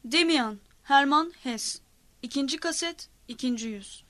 Demian, Hermann Hesse. 2. kaset, 2. yüz.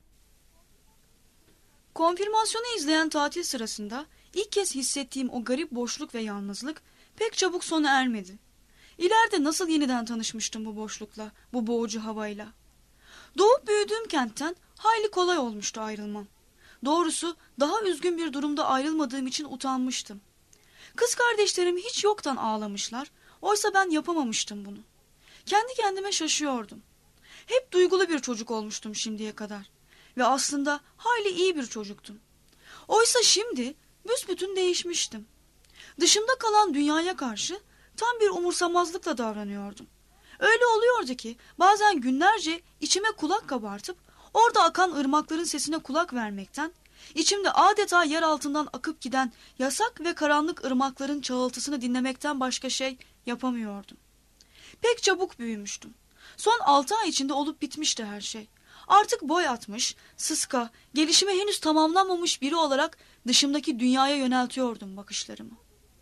Konfirmasyonu izleyen tatil sırasında ilk kez hissettiğim o garip boşluk ve yalnızlık pek çabuk sona ermedi. İleride nasıl yeniden tanışmıştım bu boşlukla, bu boğucu havayla. Doğup büyüdüğüm kentten hayli kolay olmuştu ayrılmam. Doğrusu daha üzgün bir durumda ayrılmadığım için utanmıştım. Kız kardeşlerim hiç yoktan ağlamışlar, oysa ben yapamamıştım bunu. Kendi kendime şaşıyordum. Hep duygulu bir çocuk olmuştum şimdiye kadar. Ve aslında hayli iyi bir çocuktum. Oysa şimdi büsbütün değişmiştim. Dışımda kalan dünyaya karşı tam bir umursamazlıkla davranıyordum. Öyle oluyordu ki bazen günlerce içime kulak kabartıp orada akan ırmakların sesine kulak vermekten, içimde adeta yer altından akıp giden yasak ve karanlık ırmakların çağıltısını dinlemekten başka şey yapamıyordum. Pek çabuk büyümüştüm. Son 6 ay içinde olup bitmişti her şey. Artık boy atmış, sıska, gelişime henüz tamamlanmamış biri olarak dışımdaki dünyaya yöneltiyordum bakışlarımı.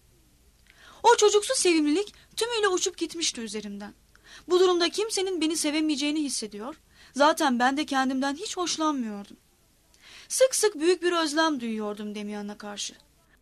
O çocuksu sevimlilik tümüyle uçup gitmişti üzerimden. Bu durumda kimsenin beni sevemeyeceğini hissediyor, zaten ben de kendimden hiç hoşlanmıyordum. Sık sık büyük bir özlem duyuyordum Demian'a karşı.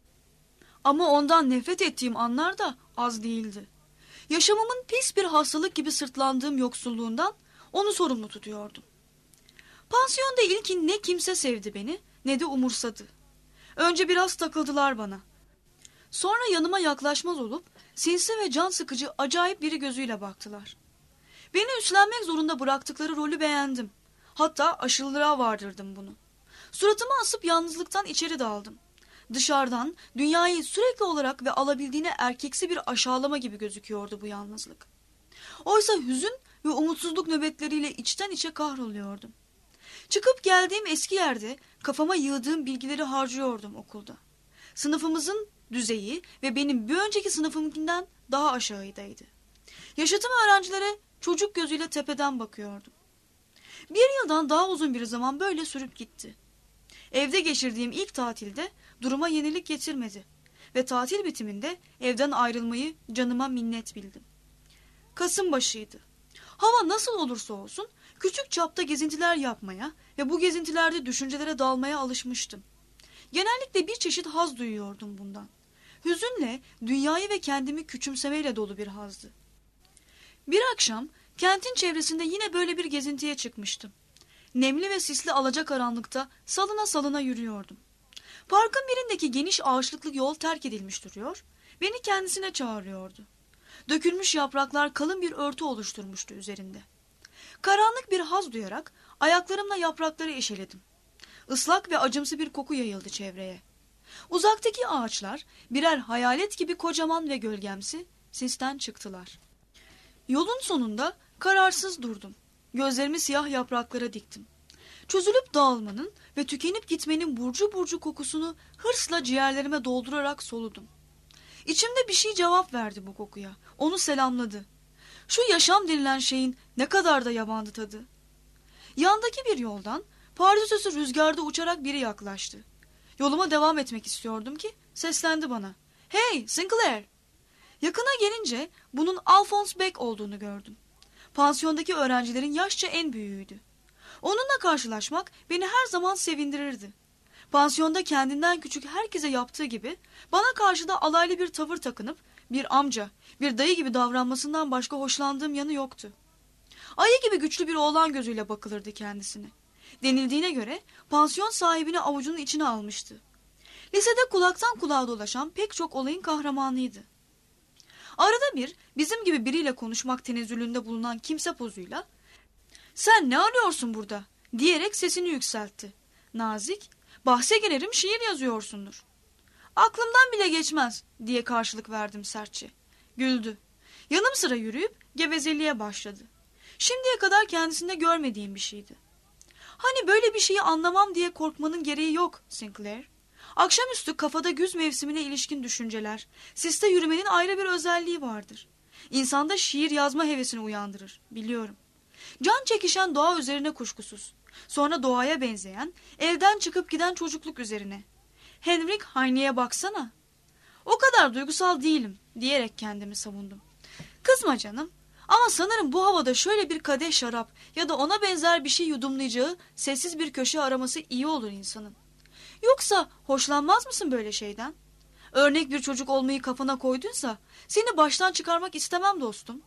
Ama ondan nefret ettiğim anlar da az değildi. Yaşamımın pis bir hastalık gibi sırtlandığım yoksulluğundan onu sorumlu tutuyordum. Pansiyonda ilkin ne kimse sevdi beni ne de umursadı. Önce biraz takıldılar bana. Sonra yanıma yaklaşmaz olup sinsi ve can sıkıcı acayip biri gözüyle baktılar. Beni üstlenmek zorunda bıraktıkları rolü beğendim. Hatta aşırılığa vardırdım bunu. Suratımı asıp yalnızlıktan içeri daldım. Dışarıdan dünyayı sürekli olarak ve alabildiğine erkeksi bir aşağılama gibi gözüküyordu bu yalnızlık. Oysa hüzün ve umutsuzluk nöbetleriyle içten içe kahroluyordum. Çıkıp geldiğim eski yerde kafama yığdığım bilgileri harcıyordum okulda. Sınıfımızın düzeyi ve benim bir önceki sınıfımkinden daha aşağıdaydı. Yaşadığım öğrencilere çocuk gözüyle tepeden bakıyordum. Bir yıldan daha uzun bir zaman böyle sürüp gitti. Evde geçirdiğim ilk tatilde duruma yenilik getirmedi ve tatil bitiminde evden ayrılmayı canıma minnet bildim. Kasım başıydı. Hava nasıl olursa olsun küçük çapta gezintiler yapmaya ve bu gezintilerde düşüncelere dalmaya alışmıştım. Genellikle bir çeşit haz duyuyordum bundan. Hüzünle, dünyayı ve kendimi küçümsemeyle dolu bir hazdı. Bir akşam kentin çevresinde yine böyle bir gezintiye çıkmıştım. Nemli ve sisli alacakaranlıkta salına salına yürüyordum. Parkın birindeki geniş ağaçlıklı yol terk edilmiş duruyor, beni kendisine çağırıyordu. Dökülmüş yapraklar kalın bir örtü oluşturmuştu üzerinde. Karanlık bir haz duyarak ayaklarımla yaprakları eşeledim. Islak ve acımsı bir koku yayıldı çevreye. Uzaktaki ağaçlar birer hayalet gibi kocaman ve gölgemsi sisten çıktılar. Yolun sonunda kararsız durdum. Gözlerimi siyah yapraklara diktim. Çözülüp dağılmanın ve tükenip gitmenin burcu burcu kokusunu hırsla ciğerlerime doldurarak soludum. İçimde bir şey cevap verdi bu kokuya. Onu selamladı. Şu yaşam denilen şeyin ne kadar da yabandı tadı. Yandaki bir yoldan pardösüsü rüzgarda uçarak biri yaklaştı. Yoluma devam etmek istiyordum ki seslendi bana. "Hey Sinclair!" Yakına gelince bunun Alphonse Beck olduğunu gördüm. Pansiyondaki öğrencilerin yaşça en büyüğüydü. Onunla karşılaşmak beni her zaman sevindirirdi. Pansiyonda kendinden küçük herkese yaptığı gibi bana karşı da alaylı bir tavır takınıp bir amca, bir dayı gibi davranmasından başka hoşlandığım yanı yoktu. Ayı gibi güçlü bir oğlan gözüyle bakılırdı kendisine. Denildiğine göre pansiyon sahibini avucunun içine almıştı. Lisede kulaktan kulağa dolaşan pek çok olayın kahramanıydı. Arada bir bizim gibi biriyle konuşmak tenezzülünde bulunan kimse pozuyla "Sen ne arıyorsun burada?" diyerek sesini yükseltti. Nazik, "Bahse girerim şiir yazıyorsundur." "Aklımdan bile geçmez," diye karşılık verdim sertçe. Güldü. Yanım sıra yürüyüp gevezeliğe başladı. Şimdiye kadar kendisinde görmediğim bir şeydi. "Hani böyle bir şeyi anlamam diye korkmanın gereği yok Sinclair. Akşamüstü kafada güz mevsimine ilişkin düşünceler, siste yürümenin ayrı bir özelliği vardır. İnsanda şiir yazma hevesini uyandırır, biliyorum. Can çekişen doğa üzerine kuşkusuz. Sonra doğaya benzeyen, evden çıkıp giden çocukluk üzerine. Henrik Heine'ye baksana." "O kadar duygusal değilim," diyerek kendimi savundum. "Kızma canım. Ama sanırım bu havada şöyle bir kadeh şarap ya da ona benzer bir şey yudumlayacağı sessiz bir köşe araması iyi olur insanın. Yoksa hoşlanmaz mısın böyle şeyden? Örnek bir çocuk olmayı kafana koyduysa seni baştan çıkarmak istemem dostum.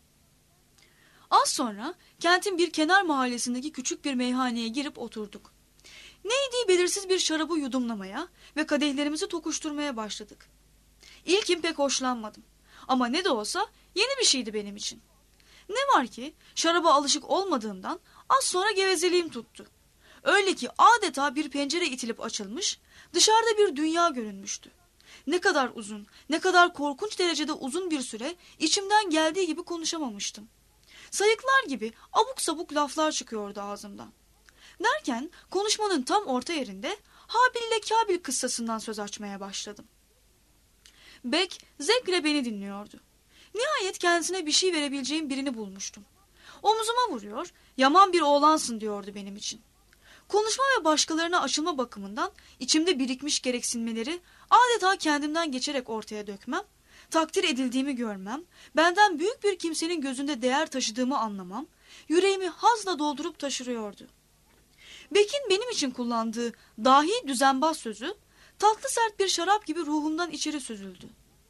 Az sonra kentin bir kenar mahallesindeki küçük bir meyhaneye girip oturduk. Neydi belirsiz bir şarabı yudumlamaya ve kadehlerimizi tokuşturmaya başladık. İlkin pek hoşlanmadım. Ama ne de olsa yeni bir şeydi benim için. Ne var ki şaraba alışık olmadığımdan az sonra gevezeliğim tuttu. Öyle ki adeta bir pencere itilip açılmış, dışarıda bir dünya görünmüştü. Ne kadar uzun, ne kadar korkunç derecede uzun bir süre içimden geldiği gibi konuşamamıştım. Sayıklar gibi abuk sabuk laflar çıkıyordu ağzımdan. Derken konuşmanın tam orta yerinde Habil ile Kabil kıssasından söz açmaya başladım. Beck zevkle beni dinliyordu. Nihayet kendisine bir şey verebileceğim birini bulmuştum. Omzuma vuruyor, yaman bir oğlansın diyordu benim için. Konuşma ve başkalarına açılma bakımından içimde birikmiş gereksinmeleri adeta kendimden geçerek ortaya dökmem, takdir edildiğimi görmem, benden büyük bir kimsenin gözünde değer taşıdığımı anlamam, yüreğimi hazla doldurup taşırıyordu. Beck'in benim için kullandığı dahi düzenbaz sözü, tatlı sert bir şarap gibi ruhumdan içeri süzüldü.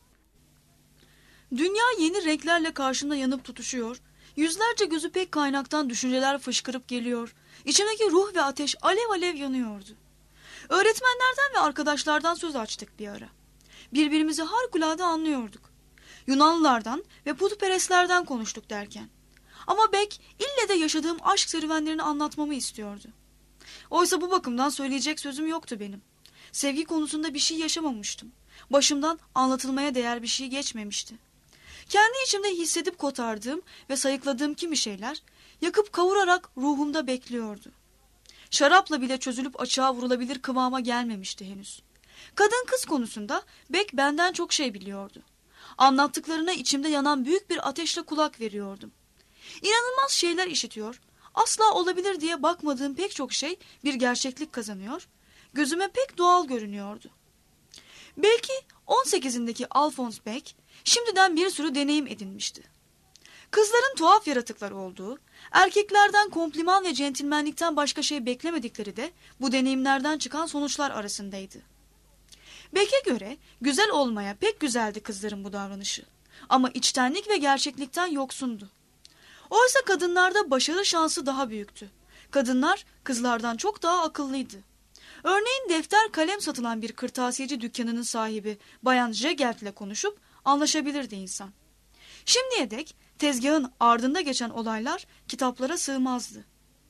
Dünya yeni renklerle karşımda yanıp tutuşuyor, yüzlerce gözü pek kaynaktan düşünceler fışkırıp geliyor, içimdeki ruh ve ateş alev alev yanıyordu. Öğretmenlerden ve arkadaşlardan söz açtık bir ara. Birbirimizi harikulade anlıyorduk. Yunanlılardan ve putperestlerden konuştuk derken. Ama Beck ille de yaşadığım aşk serüvenlerini anlatmamı istiyordu. Oysa bu bakımdan söyleyecek sözüm yoktu benim. Sevgi konusunda bir şey yaşamamıştım. Başımdan anlatılmaya değer bir şey geçmemişti. Kendi içimde hissedip kotardığım ve sayıkladığım kimi şeyler yakıp kavurarak ruhumda bekliyordu. Şarapla bile çözülüp açığa vurulabilir kıvama gelmemişti henüz. Kadın kız konusunda Beck benden çok şey biliyordu. Anlattıklarına içimde yanan büyük bir ateşle kulak veriyordum. İnanılmaz şeyler işitiyor, asla olabilir diye bakmadığım pek çok şey bir gerçeklik kazanıyor, gözüme pek doğal görünüyordu. Belki 18'indeki Alphonse Beck şimdiden bir sürü deneyim edinmişti. Kızların tuhaf yaratıklar olduğu, erkeklerden kompliman ve centilmenlikten başka şey beklemedikleri de bu deneyimlerden çıkan sonuçlar arasındaydı. Beck'e göre güzel olmaya pek güzeldi kızların bu davranışı. Ama içtenlik ve gerçeklikten yoksundu. Oysa kadınlarda başarı şansı daha büyüktü. Kadınlar kızlardan çok daha akıllıydı. Örneğin defter kalem satılan bir kırtasiyeci dükkanının sahibi Bayan Jegert ile konuşup anlaşabilirdi insan. Şimdiye dek tezgahın ardında geçen olaylar kitaplara sığmazdı.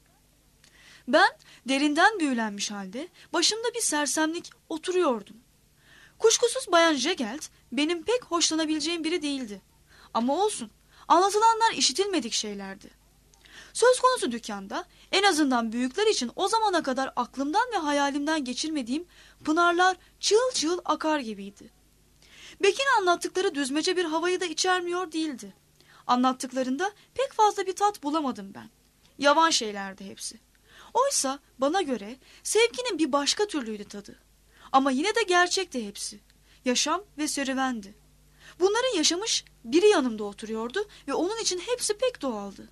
Ben derinden büyülenmiş halde başımda bir sersemlik oturuyordum. Kuşkusuz Bayan Jegelt benim pek hoşlanabileceğim biri değildi. Ama olsun, anlatılanlar işitilmedik şeylerdi. Söz konusu dükkanda en azından büyükler için o zamana kadar aklımdan ve hayalimden geçirmediğim pınarlar çığıl çığıl akar gibiydi. Beck'in anlattıkları düzmece bir havayı da içermiyor değildi. Anlattıklarında pek fazla bir tat bulamadım ben. Yavan şeylerdi hepsi. Oysa bana göre sevginin bir başka türlüydü tadı. Ama yine de gerçekti hepsi. Yaşam ve serüvendi. Bunları yaşamış biri yanımda oturuyordu ve onun için hepsi pek doğaldı.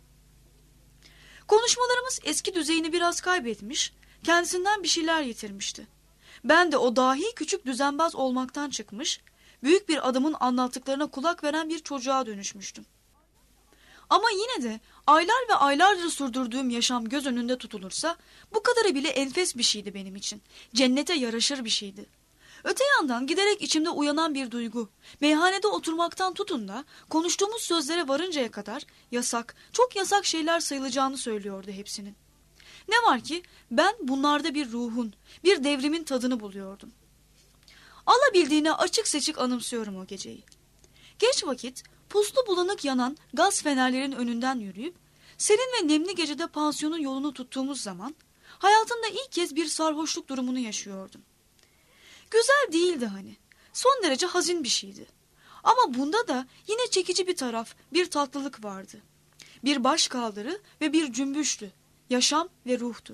Konuşmalarımız eski düzeyini biraz kaybetmiş, kendisinden bir şeyler yitirmişti. Ben de o dahi küçük düzenbaz olmaktan çıkmış, büyük bir adamın anlattıklarına kulak veren bir çocuğa dönüşmüştüm. Ama yine de aylar ve aylardır sürdürdüğüm yaşam göz önünde tutulursa bu kadarı bile enfes bir şeydi benim için. Cennete yaraşır bir şeydi. Öte yandan giderek içimde uyanan bir duygu, meyhanede oturmaktan tutun da konuştuğumuz sözlere varıncaya kadar yasak, çok yasak şeyler sayılacağını söylüyordu hepsinin. Ne var ki ben bunlarda bir ruhun, bir devrimin tadını buluyordum. Alabildiğine açık seçik anımsıyorum o geceyi. Geç vakit puslu bulanık yanan gaz fenerlerin önünden yürüyüp serin ve nemli gecede pansiyonun yolunu tuttuğumuz zaman hayatımda ilk kez bir sarhoşluk durumunu yaşıyordum. Güzel değildi hani. Son derece hazin bir şeydi. Ama bunda da yine çekici bir taraf, bir tatlılık vardı. Bir başkaldırı ve bir cümbüştü. Yaşam ve ruhtu.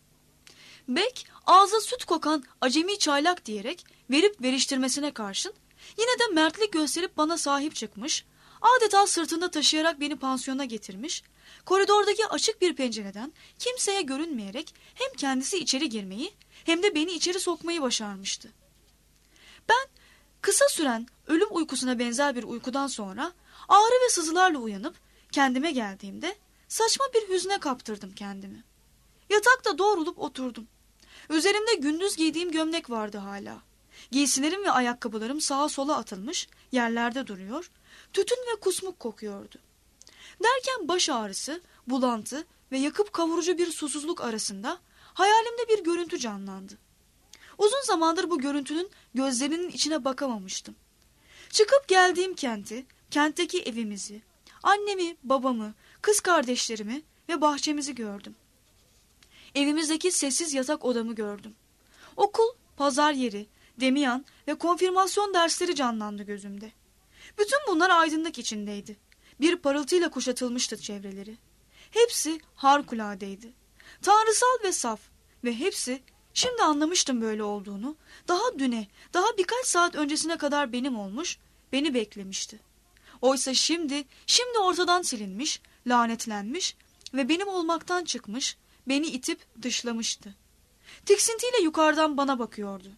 Beck ağza süt kokan acemi çaylak diyerek verip veriştirmesine karşın yine de mertlik gösterip bana sahip çıkmış, Adeta sırtında taşıyarak beni pansiyona getirmiş, koridordaki açık bir pencereden kimseye görünmeyerek hem kendisi içeri girmeyi hem de beni içeri sokmayı başarmıştı. Ben kısa süren ölüm uykusuna benzer bir uykudan sonra ağrı ve sızılarla uyanıp kendime geldiğimde saçma bir hüzne kaptırdım kendimi. Yatakta doğrulup oturdum. Üzerimde gündüz giydiğim gömlek vardı hala. Giysilerim ve ayakkabılarım sağa sola atılmış, yerlerde duruyor, tütün ve kusmuk kokuyordu. Derken baş ağrısı, bulantı ve yakıp kavurucu bir susuzluk arasında hayalimde bir görüntü canlandı. Uzun zamandır bu görüntünün gözlerinin içine bakamamıştım. Çıkıp geldiğim kenti, kentteki evimizi, annemi, babamı, kız kardeşlerimi ve bahçemizi gördüm. Evimizdeki sessiz yatak odamı gördüm. Okul, pazar yeri, demiyan ve konfirmasyon dersleri canlandı gözümde. Bütün bunlar aydınlık içindeydi. Bir parıltıyla kuşatılmıştı çevreleri. Hepsi harikuladeydi. Tanrısal ve saf ve hepsi, şimdi anlamıştım böyle olduğunu, daha düne, daha birkaç saat öncesine kadar benim olmuş, beni beklemişti. Oysa şimdi ortadan silinmiş, lanetlenmiş ve benim olmaktan çıkmış, beni itip dışlamıştı. Tiksintiyle yukarıdan bana bakıyordu.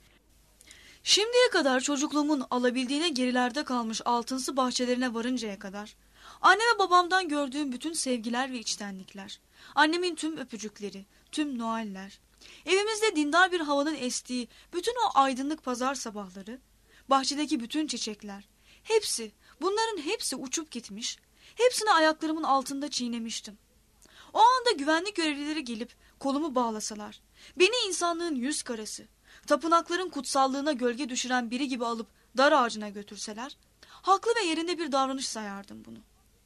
Şimdiye kadar çocukluğumun alabildiğine gerilerde kalmış altınsı bahçelerine varıncaya kadar, anne ve babamdan gördüğüm bütün sevgiler ve içtenlikler, annemin tüm öpücükleri, tüm Noeller, evimizde dindar bir havanın estiği bütün o aydınlık pazar sabahları, bahçedeki bütün çiçekler, bunların hepsi uçup gitmiş, hepsini ayaklarımın altında çiğnemiştim. O anda güvenlik görevlileri gelip kolumu bağlasalar, beni insanlığın yüz karası, tapınakların kutsallığına gölge düşüren biri gibi alıp dar ağacına götürseler, haklı ve yerinde bir davranış sayardım bunu.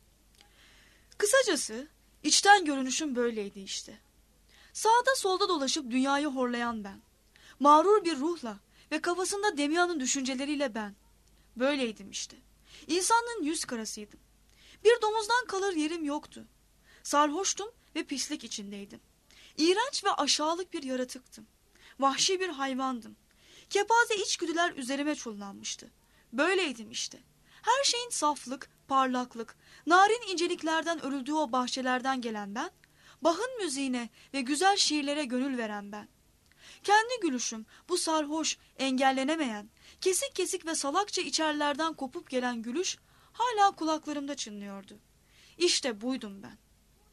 Kısacası içten görünüşüm böyleydi işte. Sağda solda dolaşıp dünyayı horlayan ben. Mağrur bir ruhla ve kafasında Demian'ın düşünceleriyle ben. Böyleydim işte. İnsanlığın yüz karasıydım. Bir domuzdan kalır yerim yoktu. Sarhoştum ve pislik içindeydim. İğrenç ve aşağılık bir yaratıktım. Vahşi bir hayvandım. Kepaze içgüdüler üzerime çullanmıştı. Böyleydim işte. Her şeyin saflık, parlaklık, narin inceliklerden örüldüğü o bahçelerden gelen ben, Bach'ın müziğine ve güzel şiirlere gönül veren ben. Kendi gülüşüm, bu sarhoş, engellenemeyen, kesik kesik ve salakça içerlerden kopup gelen gülüş hala kulaklarımda çınlıyordu. İşte buydum ben.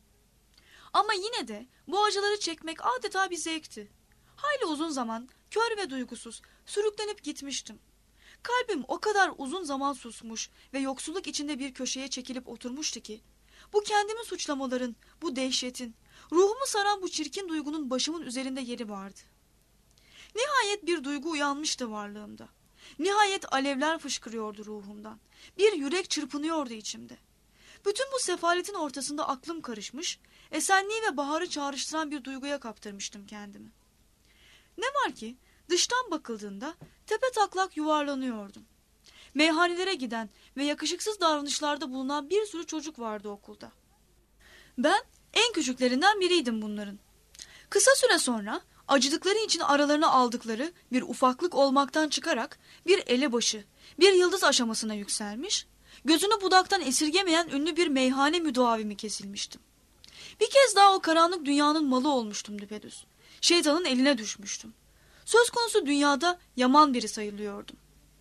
Ama yine de bu acıları çekmek adeta bir zevkti. Hayli uzun zaman kör ve duygusuz sürüklenip gitmiştim. Kalbim o kadar uzun zaman susmuş ve yoksulluk içinde bir köşeye çekilip oturmuştu ki, bu kendimi suçlamaların, bu dehşetin, ruhumu saran bu çirkin duygunun başımın üzerinde yeri vardı. Nihayet bir duygu uyanmıştı varlığımda. Nihayet alevler fışkırıyordu ruhumdan. Bir yürek çırpınıyordu içimde. Bütün bu sefaletin ortasında aklım karışmış, esenliği ve baharı çağrıştıran bir duyguya kaptırmıştım kendimi. Ne var ki dıştan bakıldığında tepetaklak yuvarlanıyordum. Meyhanelere giden ve yakışıksız davranışlarda bulunan bir sürü çocuk vardı okulda. Ben en küçüklerinden biriydim bunların. Kısa süre sonra acıdıkları için aralarına aldıkları bir ufaklık olmaktan çıkarak bir elebaşı, bir yıldız aşamasına yükselmiş, gözünü budaktan esirgemeyen ünlü bir meyhane müdavimi kesilmiştim. Bir kez daha o karanlık dünyanın malı olmuştum düpedüz. Şeytanın eline düşmüştüm. Söz konusu dünyada yaman biri sayılıyordum.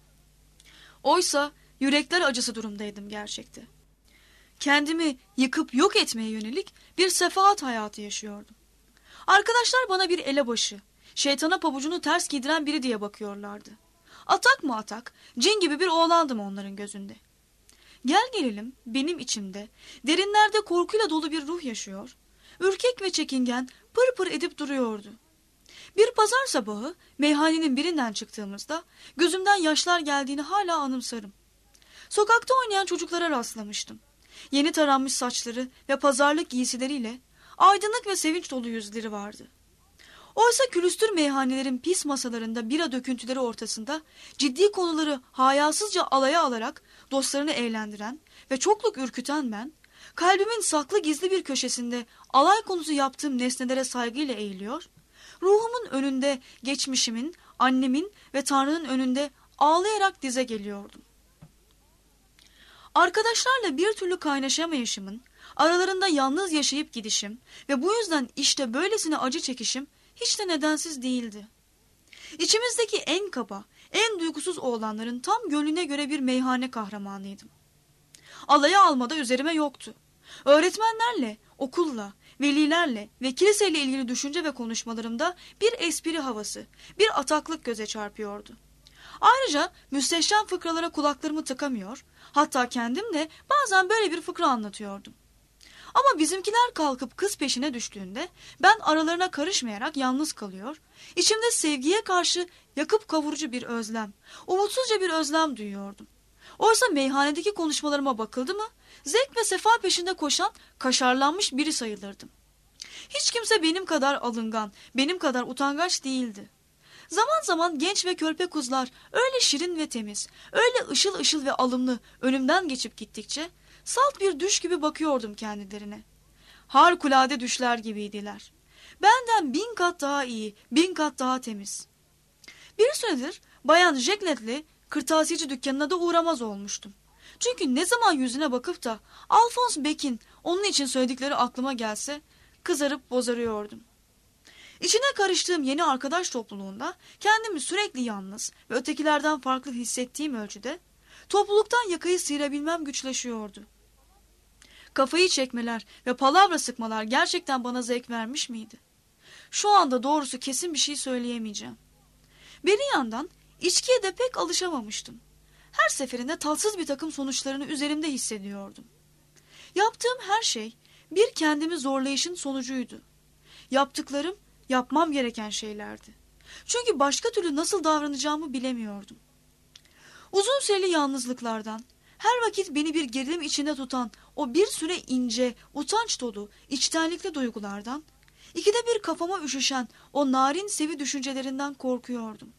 Oysa yürekler acısı durumdaydım gerçekte. Kendimi yıkıp yok etmeye yönelik bir sefaat hayatı yaşıyordum. Arkadaşlar bana bir elebaşı, şeytana pabucunu ters giydiren biri diye bakıyorlardı. Atak mı atak, cin gibi bir oğlandım onların gözünde. Gel gelelim benim içimde, derinlerde korkuyla dolu bir ruh yaşıyor, ürkek ve çekingen pır pır edip duruyordu. Bir pazar sabahı meyhanenin birinden çıktığımızda gözümden yaşlar geldiğini hala anımsarım. Sokakta oynayan çocuklara rastlamıştım. Yeni taranmış saçları ve pazarlık giysileriyle aydınlık ve sevinç dolu yüzleri vardı. Oysa külüstür meyhanelerin pis masalarında bira döküntüleri ortasında ciddi konuları hayasızca alaya alarak dostlarını eğlendiren ve çokluk ürküten ben, kalbimin saklı gizli bir köşesinde alay konusu yaptığım nesnelere saygıyla eğiliyor, ruhumun önünde geçmişimin, annemin ve Tanrı'nın önünde ağlayarak dize geliyordum. Arkadaşlarla bir türlü kaynaşamayışımın, aralarında yalnız yaşayıp gidişim ve bu yüzden işte böylesine acı çekişim hiç de nedensiz değildi. İçimizdeki en kaba, en duygusuz oğlanların tam gönlüne göre bir meyhane kahramanıydım. Alaya almada üzerime yoktu. Öğretmenlerle, okulla, velilerle ve kiliseyle ilgili düşünce ve konuşmalarımda bir espri havası, bir ataklık göze çarpıyordu. Ayrıca müsteşem fıkralara kulaklarımı tıkamıyor, hatta kendim de bazen böyle bir fıkra anlatıyordum. Ama bizimkiler kalkıp kız peşine düştüğünde ben aralarına karışmayarak yalnız kalıyor, içimde sevgiye karşı yakıp kavurucu bir özlem, umutsuzca bir özlem duyuyordum. Oysa meyhanedeki konuşmalarıma bakıldı mı, zevk ve sefa peşinde koşan kaşarlanmış biri sayılırdım. Hiç kimse benim kadar alıngan, benim kadar utangaç değildi. Zaman zaman genç ve körpe kuzlar öyle şirin ve temiz, öyle ışıl ışıl ve alımlı önümden geçip gittikçe salt bir düş gibi bakıyordum kendilerine. Harikulade düşler gibiydiler. Benden 1000 kat daha iyi, 1000 kat daha temiz. Bir süredir Bayan Jeklet'le kırtasiyeci dükkanına da uğramaz olmuştum. Çünkü ne zaman yüzüne bakıp da Alphonse Beck'in onun için söyledikleri aklıma gelse kızarıp bozarıyordum. İçine karıştığım yeni arkadaş topluluğunda kendimi sürekli yalnız ve ötekilerden farklı hissettiğim ölçüde topluluktan yakayı sıyırabilmem güçleşiyordu. Kafayı çekmeler ve palavra sıkmalar gerçekten bana zevk vermiş miydi? Şu anda doğrusu kesin bir şey söyleyemeyeceğim. Bir yandan içkiye de pek alışamamıştım. Her seferinde tatsız bir takım sonuçlarını üzerimde hissediyordum. Yaptığım her şey bir kendimi zorlayışın sonucuydu. Yaptıklarım yapmam gereken şeylerdi. Çünkü başka türlü nasıl davranacağımı bilemiyordum. Uzun süreli yalnızlıklardan, her vakit beni bir gerilim içinde tutan o bir süre ince, utanç dolu, içtenlikli duygulardan, ikide bir kafama üşüşen o narin sevi düşüncelerinden korkuyordum.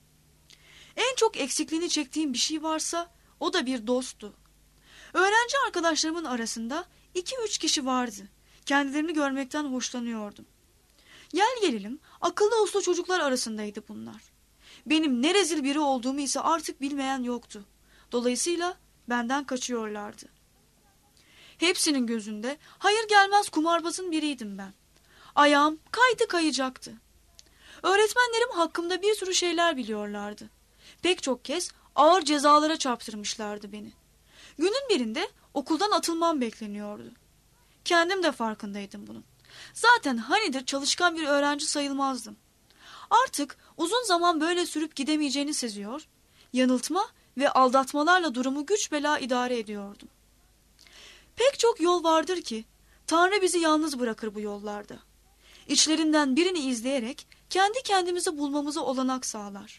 En çok eksikliğini çektiğim bir şey varsa o da bir dosttu. Öğrenci arkadaşlarımın arasında 2-3 kişi vardı. Kendilerini görmekten hoşlanıyordum. Gel gelelim akıllı uslu çocuklar arasındaydı bunlar. Benim ne rezil biri olduğumu ise artık bilmeyen yoktu. Dolayısıyla benden kaçıyorlardı. Hepsinin gözünde hayır gelmez kumarbazın biriydim ben. Ayağım kaydı kayacaktı. Öğretmenlerim hakkımda bir sürü şeyler biliyorlardı. Pek çok kez ağır cezalara çarptırmışlardı beni. Günün birinde okuldan atılmam bekleniyordu. Kendim de farkındaydım bunun. Zaten hanidir çalışkan bir öğrenci sayılmazdım. Artık uzun zaman böyle sürüp gidemeyeceğini seziyor, yanıltma ve aldatmalarla durumu güç bela idare ediyordum. Pek çok yol vardır ki Tanrı bizi yalnız bırakır bu yollarda. İçlerinden birini izleyerek kendi kendimizi bulmamıza olanak sağlar.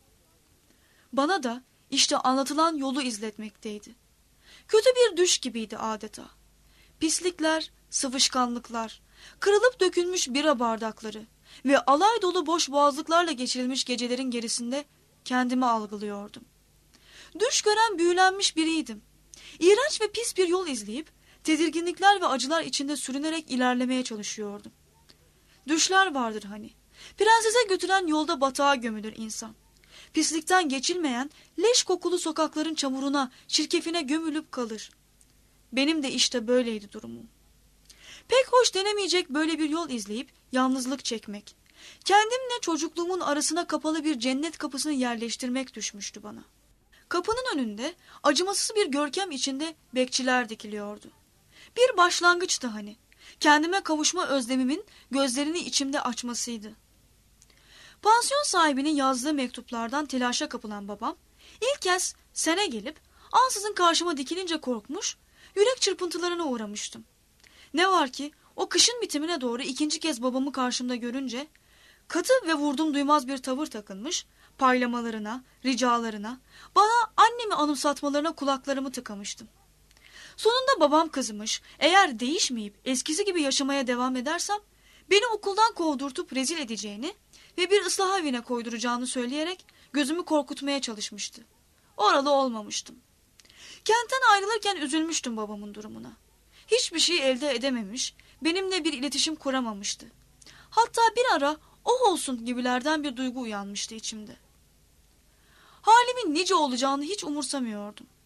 Bana da işte anlatılan yolu izletmekteydi. Kötü bir düş gibiydi adeta. Pislikler, sıvışkanlıklar, kırılıp dökülmüş bira bardakları ve alay dolu boş boğazlıklarla geçirilmiş gecelerin gerisinde kendimi algılıyordum. Düş gören büyülenmiş biriydim. İğrenç ve pis bir yol izleyip tedirginlikler ve acılar içinde sürünerek ilerlemeye çalışıyordum. Düşler vardır hani. Prensese götüren yolda batağa gömülür insan. Pislikten geçilmeyen leş kokulu sokakların çamuruna, çirkefine gömülüp kalır. Benim de işte böyleydi durumum. Pek hoş denemeyecek böyle bir yol izleyip yalnızlık çekmek, kendimle çocukluğumun arasına kapalı bir cennet kapısını yerleştirmek düşmüştü bana. Kapının önünde acımasız bir görkem içinde bekçiler dikiliyordu. Bir başlangıçtı hani. Kendime kavuşma özlemimin gözlerini içimde açmasıydı. Pansiyon sahibinin yazdığı mektuplardan telaşa kapılan babam, ilk kez sene gelip ansızın karşıma dikilince korkmuş, yürek çırpıntılarına uğramıştım. Ne var ki o kışın bitimine doğru ikinci kez babamı karşımda görünce, katı ve vurdum duymaz bir tavır takınmış, paylamalarına, ricalarına, bana annemi anımsatmalarına kulaklarımı tıkamıştım. Sonunda babam kızmış, eğer değişmeyip eskisi gibi yaşamaya devam edersem, beni okuldan kovdurtup rezil edeceğini ve bir ıslah evine koyduracağını söyleyerek gözümü korkutmaya çalışmıştı. Oralı olmamıştım. Kentten ayrılırken üzülmüştüm babamın durumuna. Hiçbir şey elde edememiş, benimle bir iletişim kuramamıştı. Hatta bir ara oh olsun gibilerden bir duygu uyanmıştı içimde. Halimin nice olacağını hiç umursamıyordum.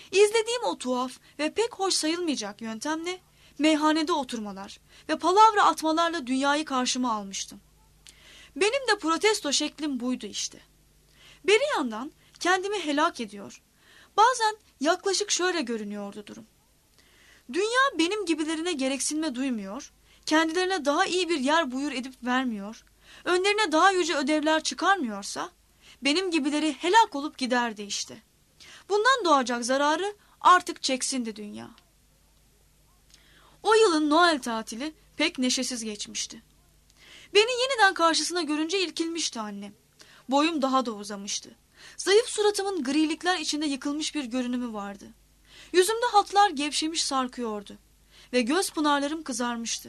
İzlediğim o tuhaf ve pek hoş sayılmayacak yöntemle meyhanede oturmalar ve palavra atmalarla dünyayı karşıma almıştım. Benim de protesto şeklim buydu işte. Bir yandan kendimi helak ediyor. Bazen yaklaşık şöyle görünüyordu durum. Dünya benim gibilerine gereksinme duymuyor, kendilerine daha iyi bir yer buyur edip vermiyor, önlerine daha yüce ödevler çıkarmıyorsa, benim gibileri helak olup giderdi işte. Bundan doğacak zararı artık çeksindi dünya. O yılın Noel tatili pek neşesiz geçmişti. Beni yeniden karşısına görünce irkilmişti annem. Boyum daha da uzamıştı. Zayıf suratımın grilikler içinde yıkılmış bir görünümü vardı. Yüzümde hatlar gevşemiş sarkıyordu ve göz pınarlarım kızarmıştı.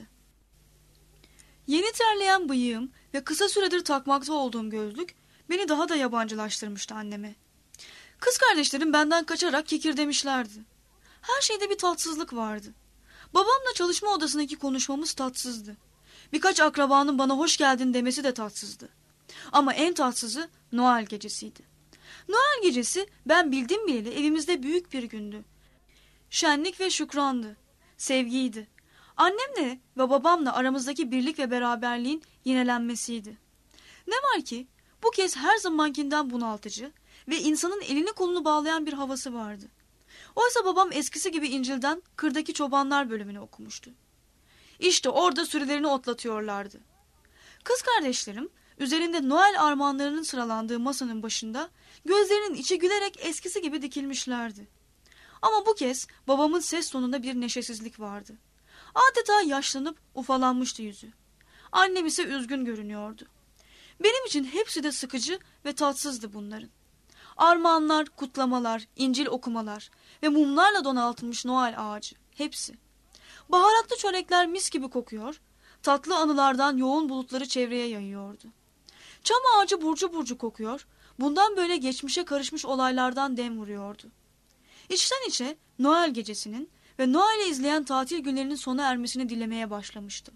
Yeni terleyen bıyığım ve kısa süredir takmakta olduğum gözlük beni daha da yabancılaştırmıştı anneme. Kız kardeşlerim benden kaçarak kekirdemişlerdi. Her şeyde bir tatsızlık vardı. Babamla çalışma odasındaki konuşmamız tatsızdı. Birkaç akrabanın bana hoş geldin demesi de tatsızdı. Ama en tatsızı Noel gecesiydi. Noel gecesi ben bildim bileli evimizde büyük bir gündü. Şenlik ve şükrandı. Sevgiydi. Annemle ve babamla aramızdaki birlik ve beraberliğin yinelenmesiydi. Ne var ki bu kez her zamankinden bunaltıcı ve insanın elini kolunu bağlayan bir havası vardı. Oysa babam eskisi gibi İncil'den Kırdaki Çobanlar bölümünü okumuştu. İşte orada sürülerini otlatıyorlardı. Kız kardeşlerim üzerinde Noel armağanlarının sıralandığı masanın başında gözlerinin içi gülerek eskisi gibi dikilmişlerdi. Ama bu kez babamın ses tonunda bir neşesizlik vardı. Adeta yaşlanıp ufalanmıştı yüzü. Annem ise üzgün görünüyordu. Benim için hepsi de sıkıcı ve tatsızdı bunların. Armağanlar, kutlamalar, İncil okumalar ve mumlarla donatılmış Noel ağacı, hepsi. Baharatlı çörekler mis gibi kokuyor, tatlı anılardan yoğun bulutları çevreye yayıyordu. Çam ağacı burcu burcu kokuyor, bundan böyle geçmişe karışmış olaylardan dem vuruyordu. İçten içe Noel gecesinin ve Noel'i izleyen tatil günlerinin sona ermesini dilemeye başlamıştım.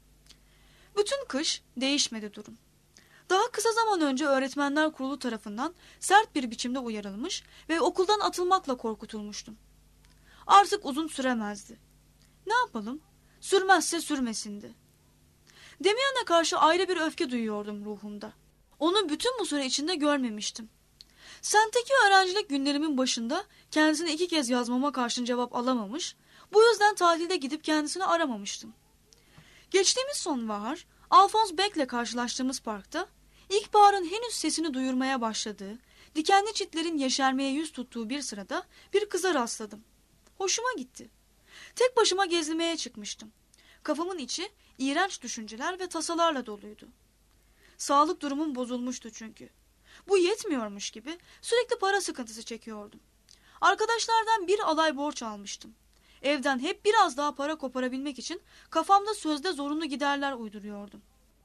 Bütün kış değişmedi durum. Daha kısa zaman önce öğretmenler kurulu tarafından sert bir biçimde uyarılmış ve okuldan atılmakla korkutulmuştum. Artık uzun süremezdi. Ne yapalım? Sürmezse sürmesindi. Demian'a karşı ayrı bir öfke duyuyordum ruhumda. Onu bütün bu süre içinde görmemiştim. Sentteki öğrencilik günlerimin başında kendisine 2 kez yazmama karşın cevap alamamış, bu yüzden tatilde gidip kendisini aramamıştım. Geçtiğimiz sonbahar, Alphonse Beck'le karşılaştığımız parkta, ilkbaharın henüz sesini duyurmaya başladığı, dikenli çitlerin yeşermeye yüz tuttuğu bir sırada bir kıza rastladım. Hoşuma gitti. Tek başıma gezmeye çıkmıştım. Kafamın içi iğrenç düşünceler ve tasalarla doluydu. Sağlık durumum bozulmuştu çünkü. Bu yetmiyormuş gibi sürekli para sıkıntısı çekiyordum. Arkadaşlardan bir alay borç almıştım. Evden hep biraz daha para koparabilmek için kafamda sözde zorunlu giderler uyduruyordum.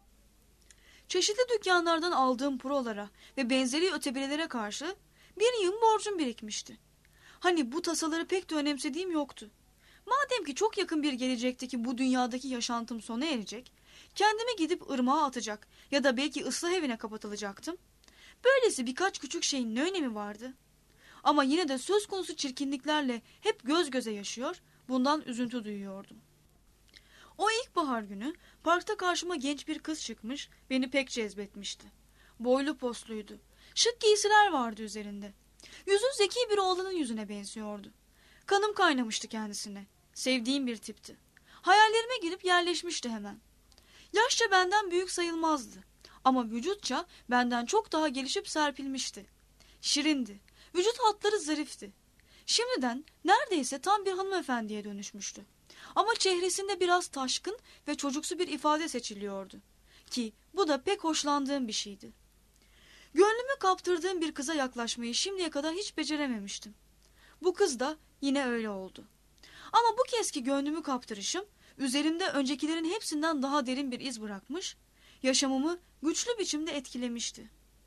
Çeşitli dükkanlardan aldığım purolara ve benzeri ötebirelere karşı bir yığın borcum birikmişti. Hani bu tasaları pek de önemsediğim yoktu. Madem ki çok yakın bir gelecekteki bu dünyadaki yaşantım sona erecek, kendimi gidip ırmağa atacak ya da belki ıslah evine kapatılacaktım. Böylesi birkaç küçük şeyin ne önemi vardı? Ama yine de söz konusu çirkinliklerle hep göz göze yaşıyor, bundan üzüntü duyuyordum. O ilkbahar günü parkta karşıma genç bir kız çıkmış, beni pek cezbetmişti. Boylu posluydu. Şık giysiler vardı üzerinde. Yüzü zeki bir oğlanın yüzüne benziyordu. Kanım kaynamıştı kendisine. Sevdiğim bir tipti. Hayallerime girip yerleşmişti hemen. Yaşça benden büyük sayılmazdı. Ama vücutça benden çok daha gelişip serpilmişti. Şirindi. Vücut hatları zarifti. Şimdiden neredeyse tam bir hanımefendiye dönüşmüştü. Ama çehresinde biraz taşkın ve çocuksu bir ifade seçiliyordu. Ki bu da pek hoşlandığım bir şeydi. Gönlümü kaptırdığım bir kıza yaklaşmayı şimdiye kadar hiç becerememiştim. Bu kız da yine öyle oldu. Ama bu keski gönlümü kaptırışım üzerimde öncekilerin hepsinden daha derin bir iz bırakmış, yaşamımı güçlü biçimde etkilemişti.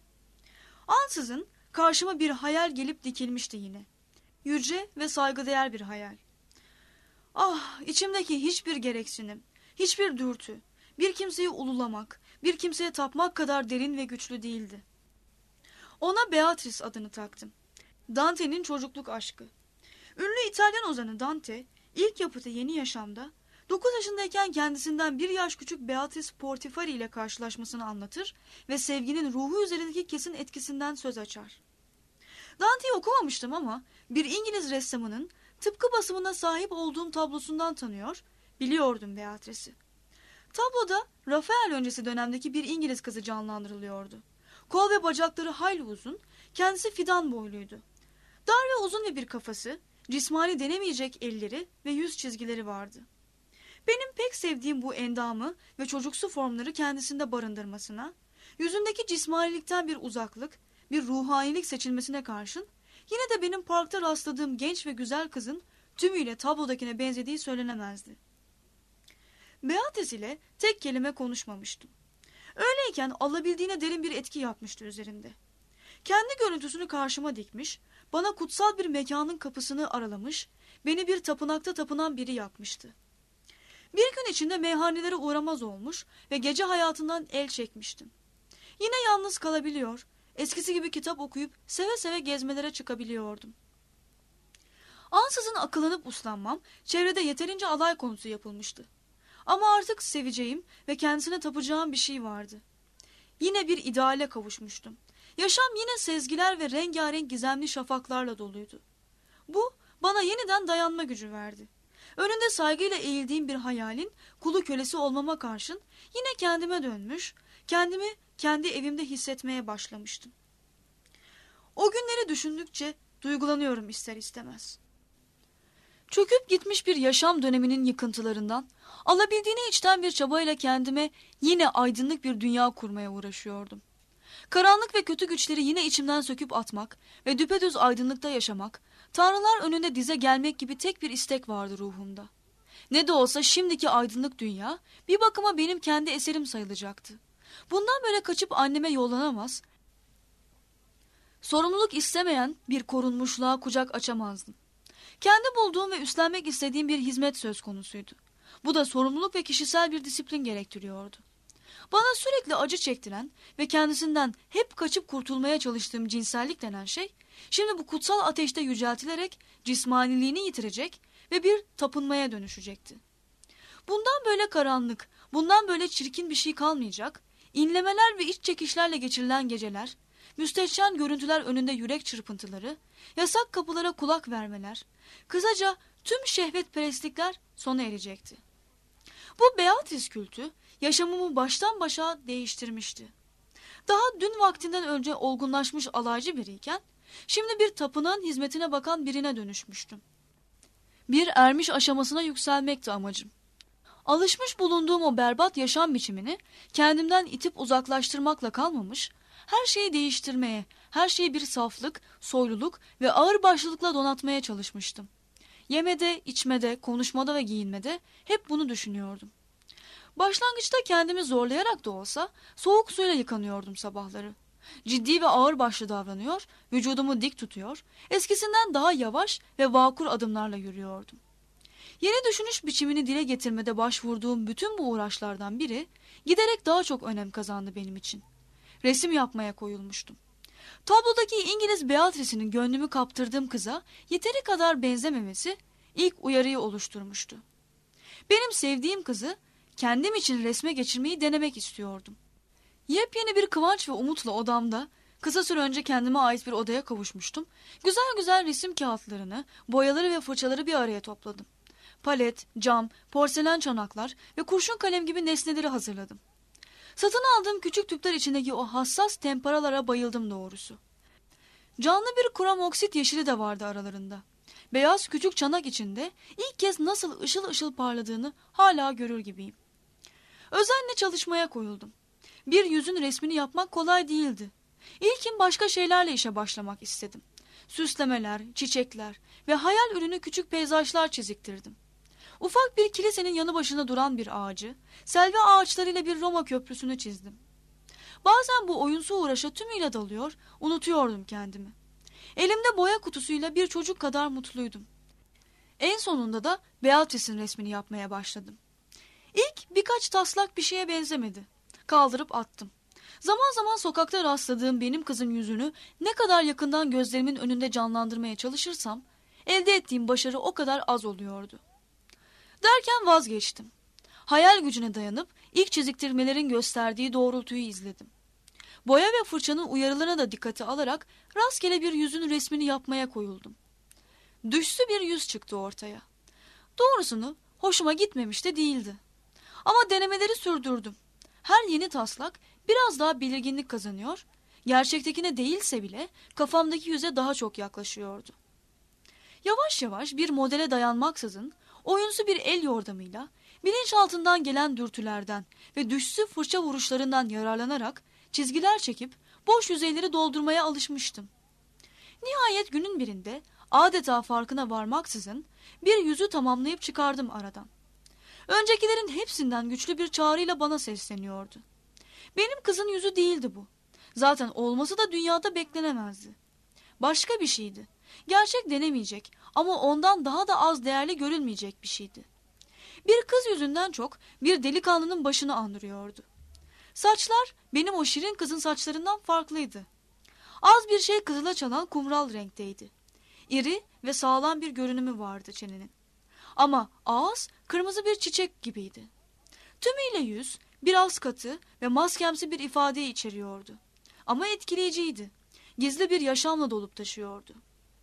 Ansızın karşıma bir hayal gelip dikilmişti yine. Yüce ve saygıdeğer bir hayal. Ah, içimdeki hiçbir gereksinim, hiçbir dürtü, bir kimseyi ululamak, bir kimseye tapmak kadar derin ve güçlü değildi. Ona Beatrice adını taktım. Dante'nin çocukluk aşkı. Ünlü İtalyan ozanı Dante, ilk yapıtı Yeni Yaşam'da 9 yaşındayken kendisinden 1 yaş küçük Beatrice Portinari ile karşılaşmasını anlatır ve sevginin ruhu üzerindeki kesin etkisinden söz açar. Dante'yi okumamıştım ama bir İngiliz ressamının tıpkı basımına sahip olduğum tablosundan tanıyor, biliyordum Beatrice'i. Tabloda Rafael öncesi dönemdeki bir İngiliz kızı canlandırılıyordu. Kol ve bacakları hayli uzun, kendisi fidan boyluydu. Dar ve uzun ve bir kafası, cismani denemeyecek elleri ve yüz çizgileri vardı. Benim pek sevdiğim bu endamı ve çocuksu formları kendisinde barındırmasına, yüzündeki cismanilikten bir uzaklık, bir ruhanilik seçilmesine karşın, yine de benim parkta rastladığım genç ve güzel kızın tümüyle tablodakine benzediği söylenemezdi. Beatrice ile tek kelime konuşmamıştım. Öyleyken alabildiğine derin bir etki yapmıştı üzerimde. Kendi görüntüsünü karşıma dikmiş, bana kutsal bir mekanın kapısını aralamış, beni bir tapınakta tapınan biri yapmıştı. Bir gün içinde meyhanelere uğramaz olmuş ve gece hayatından el çekmiştim. Yine yalnız kalabiliyor, eskisi gibi kitap okuyup seve seve gezmelere çıkabiliyordum. Ansızın akıllanıp uslanmam, çevrede yeterince alay konusu yapılmıştı. Ama artık seveceğim ve kendisine tapacağım bir şey vardı. Yine bir ideale kavuşmuştum. Yaşam yine sezgiler ve rengarenk gizemli şafaklarla doluydu. Bu bana yeniden dayanma gücü verdi. Önünde saygıyla eğildiğim bir hayalin kulu kölesi olmama karşın yine kendime dönmüş, kendimi kendi evimde hissetmeye başlamıştım. O günleri düşündükçe duygulanıyorum ister istemez. Çöküp gitmiş bir yaşam döneminin yıkıntılarından, alabildiğine içten bir çabayla kendime yine aydınlık bir dünya kurmaya uğraşıyordum. Karanlık ve kötü güçleri yine içimden söküp atmak ve düpedüz aydınlıkta yaşamak, tanrılar önünde dize gelmek gibi tek bir istek vardı ruhumda. Ne de olsa şimdiki aydınlık dünya bir bakıma benim kendi eserim sayılacaktı. Bundan böyle kaçıp anneme yollanamaz, sorumluluk istemeyen bir korunmuşluğa kucak açamazdım. Kendi bulduğum ve üstlenmek istediğim bir hizmet söz konusuydu. Bu da sorumluluk ve kişisel bir disiplin gerektiriyordu. Bana sürekli acı çektiren ve kendisinden hep kaçıp kurtulmaya çalıştığım cinsellik denen şey, şimdi bu kutsal ateşte yüceltilerek cismaniliğini yitirecek ve bir tapınmaya dönüşecekti. Bundan böyle karanlık, bundan böyle çirkin bir şey kalmayacak, inlemeler ve iç çekişlerle geçirilen geceler, müstehcen görüntüler önünde yürek çırpıntıları, yasak kapılara kulak vermeler, kısaca tüm şehvetperestlikler sona erecekti. Bu Beatrice kültü yaşamımı baştan başa değiştirmişti. Daha dün vaktinden önce olgunlaşmış alaycı biriyken, şimdi bir tapınağın hizmetine bakan birine dönüşmüştüm. Bir ermiş aşamasına yükselmekti amacım. Alışmış bulunduğum o berbat yaşam biçimini kendimden itip uzaklaştırmakla kalmamış, her şeyi değiştirmeye, her şeyi bir saflık, soyluluk ve ağırbaşlılıkla donatmaya çalışmıştım. Yemede, içmede, konuşmada ve giyinmede hep bunu düşünüyordum. Başlangıçta kendimi zorlayarak da olsa soğuk suyla yıkanıyordum sabahları. Ciddi ve ağırbaşlı davranıyor, vücudumu dik tutuyor, eskisinden daha yavaş ve vakur adımlarla yürüyordum. Yeni düşünüş biçimini dile getirmede başvurduğum bütün bu uğraşlardan biri giderek daha çok önem kazandı benim için. Resim yapmaya koyulmuştum. Tablodaki İngiliz Beatrice'nin gönlümü kaptırdığım kıza yeteri kadar benzememesi ilk uyarıyı oluşturmuştu. Benim sevdiğim kızı kendim için resme geçirmeyi denemek istiyordum. Yepyeni bir kıvanç ve umutla odamda, kısa süre önce kendime ait bir odaya kavuşmuştum. Güzel güzel resim kağıtlarını, boyaları ve fırçaları bir araya topladım. Palet, cam, porselen çanaklar ve kurşun kalem gibi nesneleri hazırladım. Satın aldığım küçük tüpler içindeki o hassas temperalara bayıldım doğrusu. Canlı bir kromoksit yeşili de vardı aralarında. Beyaz küçük çanak içinde ilk kez nasıl ışıl ışıl parladığını hala görür gibiyim. Özenle çalışmaya koyuldum. Bir yüzün resmini yapmak kolay değildi. İlkin başka şeylerle işe başlamak istedim. Süslemeler, çiçekler ve hayal ürünü küçük peyzajlar çiziktirdim. Ufak bir kilisenin yanı başında duran bir ağacı, selvi ağaçlarıyla bir Roma köprüsünü çizdim. Bazen bu oyunsu uğraşa tümüyle dalıyor, unutuyordum kendimi. Elimde boya kutusuyla bir çocuk kadar mutluydum. En sonunda da Beatrice'in resmini yapmaya başladım. İlk birkaç taslak bir şeye benzemedi. Kaldırıp attım. Zaman zaman sokakta rastladığım benim kızın yüzünü ne kadar yakından gözlerimin önünde canlandırmaya çalışırsam, elde ettiğim başarı o kadar az oluyordu. Derken vazgeçtim. Hayal gücüne dayanıp ilk çiziktirmelerin gösterdiği doğrultuyu izledim. Boya ve fırçanın uyarılarına da dikkate alarak rastgele bir yüzün resmini yapmaya koyuldum. Düşsü bir yüz çıktı ortaya. Doğrusunu hoşuma gitmemiş de değildi. Ama denemeleri sürdürdüm. Her yeni taslak biraz daha belirginlik kazanıyor, gerçektekine değilse bile kafamdaki yüze daha çok yaklaşıyordu. Yavaş yavaş bir modele dayanmaksızın oyunsu bir el yordamıyla bilinçaltından gelen dürtülerden ve düşsü fırça vuruşlarından yararlanarak çizgiler çekip boş yüzeyleri doldurmaya alışmıştım. Nihayet günün birinde adeta farkına varmaksızın bir yüzü tamamlayıp çıkardım aradan. Öncekilerin hepsinden güçlü bir çağrıyla bana sesleniyordu. Benim kızın yüzü değildi bu. Zaten olması da dünyada beklenemezdi. Başka bir şeydi. Gerçek denemeyecek ama ondan daha da az değerli görülmeyecek bir şeydi. Bir kız yüzünden çok bir delikanlının başını andırıyordu. Saçlar benim o şirin kızın saçlarından farklıydı. Az bir şey kızıla çalan kumral renkteydi. İri ve sağlam bir görünümü vardı çenenin. Ama ağız kırmızı bir çiçek gibiydi. Tümüyle yüz biraz katı ve maskemsi bir ifadeyi içeriyordu. Ama etkileyiciydi. Gizli bir yaşamla dolup taşıyordu.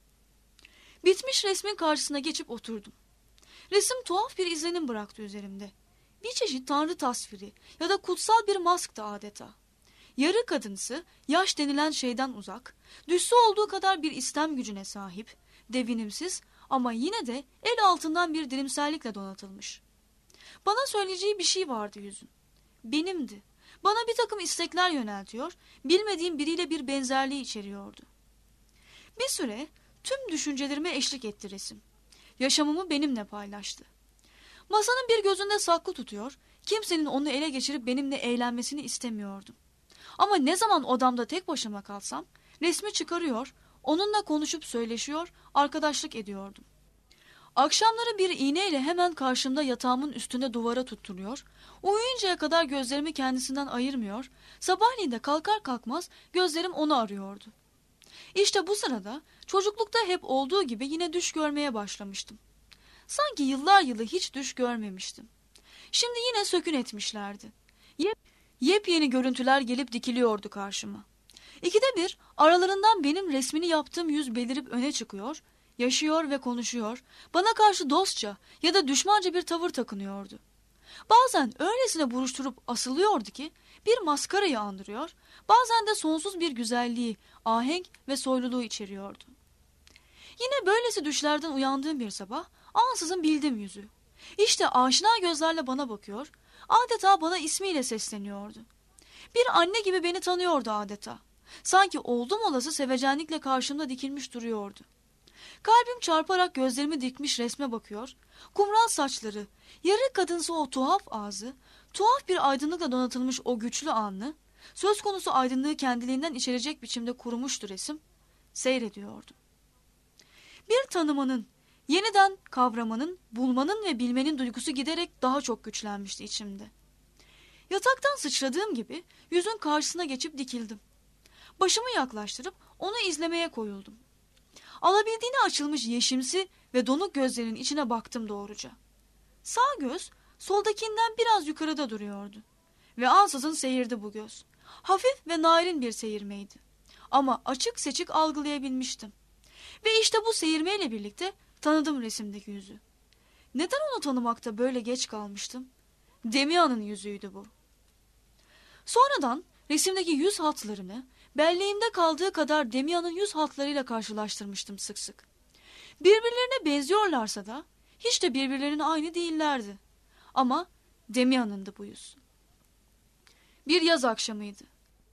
Bitmiş resmin karşısına geçip oturdum. Resim tuhaf bir izlenim bıraktı üzerimde. Bir çeşit tanrı tasviri ya da kutsal bir masktı adeta. Yarı kadınsı, yaş denilen şeyden uzak, düşsü olduğu kadar bir istem gücüne sahip, devinimsiz ama yine de el altından bir dilimsellikle donatılmış. Bana söyleyeceği bir şey vardı yüzün. Benimdi. Bana bir takım istekler yöneltiyor, bilmediğim biriyle bir benzerliği içeriyordu. Bir süre tüm düşüncelerime eşlik etti resim. Yaşamımı benimle paylaştı. Masanın bir gözünde saklı tutuyor, kimsenin onu ele geçirip benimle eğlenmesini istemiyordum. Ama ne zaman odamda tek başıma kalsam, resmi çıkarıyor, onunla konuşup söyleşiyor, arkadaşlık ediyordum. Akşamları bir iğneyle hemen karşımda yatağımın üstünde duvara tutturuyor, uyuyuncaya kadar gözlerimi kendisinden ayırmıyor, sabahleyin de kalkar kalkmaz gözlerim onu arıyordu. İşte bu sırada çocuklukta hep olduğu gibi yine düş görmeye başlamıştım. Sanki yıllar yılı hiç düş görmemiştim. Şimdi yine sökün etmişlerdi. Yepyeni görüntüler gelip dikiliyordu karşıma. İkide bir aralarından benim resmini yaptığım yüz belirip öne çıkıyor, yaşıyor ve konuşuyor, bana karşı dostça ya da düşmanca bir tavır takınıyordu. Bazen öylesine buruşturup asılıyordu ki bir maskarayı andırıyor, bazen de sonsuz bir güzelliği, ahenk ve soyluluğu içeriyordu. Yine böylesi düşlerden uyandığım bir sabah ansızın bildim yüzü. İşte aşina gözlerle bana bakıyor, adeta bana ismiyle sesleniyordu. Bir anne gibi beni tanıyordu adeta. Sanki oldum olası sevecenlikle karşımda dikilmiş duruyordu. Kalbim çarparak gözlerimi dikmiş resme bakıyor, kumral saçları, yarı kadınsı o tuhaf ağzı, tuhaf bir aydınlıkla donatılmış o güçlü alnı, söz konusu aydınlığı kendiliğinden içerecek biçimde kurumuştu resim, seyrediyordum. Bir tanımanın, yeniden kavramanın, bulmanın ve bilmenin duygusu giderek daha çok güçlenmişti içimde. Yataktan sıçradığım gibi yüzün karşısına geçip dikildim. Başımı yaklaştırıp onu izlemeye koyuldum. Alabildiğine açılmış yeşimsi ve donuk gözlerinin içine baktım doğruca. Sağ göz soldakinden biraz yukarıda duruyordu. Ve ansızın seyirdi bu göz. Hafif ve narin bir seyirmeydi. Ama açık seçik algılayabilmiştim. Ve işte bu seyirmeyle birlikte tanıdım resimdeki yüzü. Neden onu tanımakta böyle geç kalmıştım? Demia'nın yüzüydü bu. Sonradan resimdeki yüz hatlarını belleğimde kaldığı kadar Demia'nın yüz hatlarıyla karşılaştırmıştım sık sık. Birbirlerine benziyorlarsa da hiç de birbirlerinin aynı değillerdi. Ama Demia'nındı bu yüz. Bir yaz akşamıydı.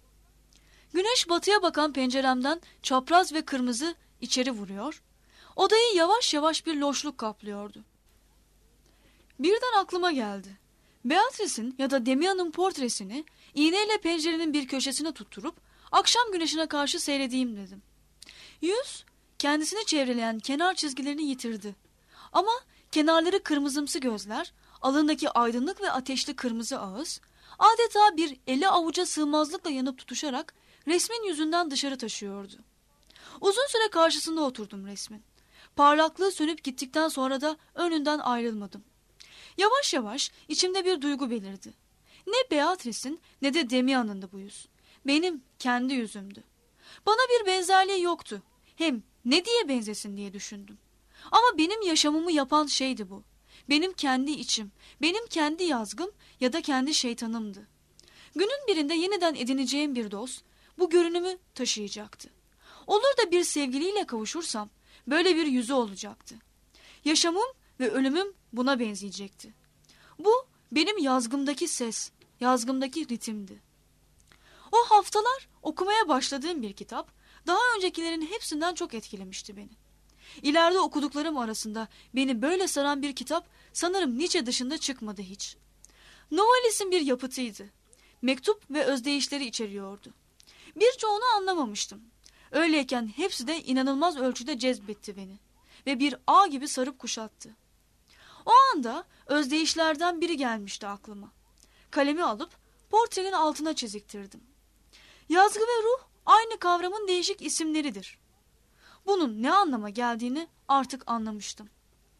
Güneş batıya bakan penceremden çapraz ve kırmızı içeri vuruyor, odayı yavaş yavaş bir loşluk kaplıyordu. Birden aklıma geldi. Beatrice'in ya da Demia'nın portresini iğneyle pencerenin bir köşesine tutturup akşam güneşine karşı seyredeyim dedim. Yüz kendisini çevreleyen kenar çizgilerini yitirdi. Ama kenarları kırmızımsı gözler, alındaki aydınlık ve ateşli kırmızı ağız, adeta bir eli avuca sığmazlıkla yanıp tutuşarak resmin yüzünden dışarı taşıyordu. Uzun süre karşısında oturdum resmin. Parlaklığı sönüp gittikten sonra da önünden ayrılmadım. Yavaş yavaş içimde bir duygu belirdi. Ne Beatrice'in ne de Damian'ındı bu yüz. Benim kendi yüzümdü. Bana bir benzerliği yoktu. Hem ne diye benzesin diye düşündüm. Ama benim yaşamımı yapan şeydi bu. Benim kendi içim, benim kendi yazgım ya da kendi şeytanımdı. Günün birinde yeniden edineceğim bir dost bu görünümü taşıyacaktı. Olur da bir sevgiliyle kavuşursam böyle bir yüzü olacaktı. Yaşamım ve ölümüm buna benzeyecekti. Bu benim yazgımdaki ses, yazgımdaki ritimdi. O haftalar okumaya başladığım bir kitap daha öncekilerin hepsinden çok etkilemişti beni. İleride okuduklarım arasında beni böyle saran bir kitap sanırım Nietzsche dışında çıkmadı hiç. Novalis'in bir yapıtıydı. Mektup ve özdeyişleri içeriyordu. Birçoğunu anlamamıştım. Öyleyken hepsi de inanılmaz ölçüde cezbetti beni ve bir ağ gibi sarıp kuşattı. O anda özdeyişlerden biri gelmişti aklıma. Kalemi alıp portrenin altına çiziktirdim. Yazgı ve ruh aynı kavramın değişik isimleridir. Bunun ne anlama geldiğini artık anlamıştım.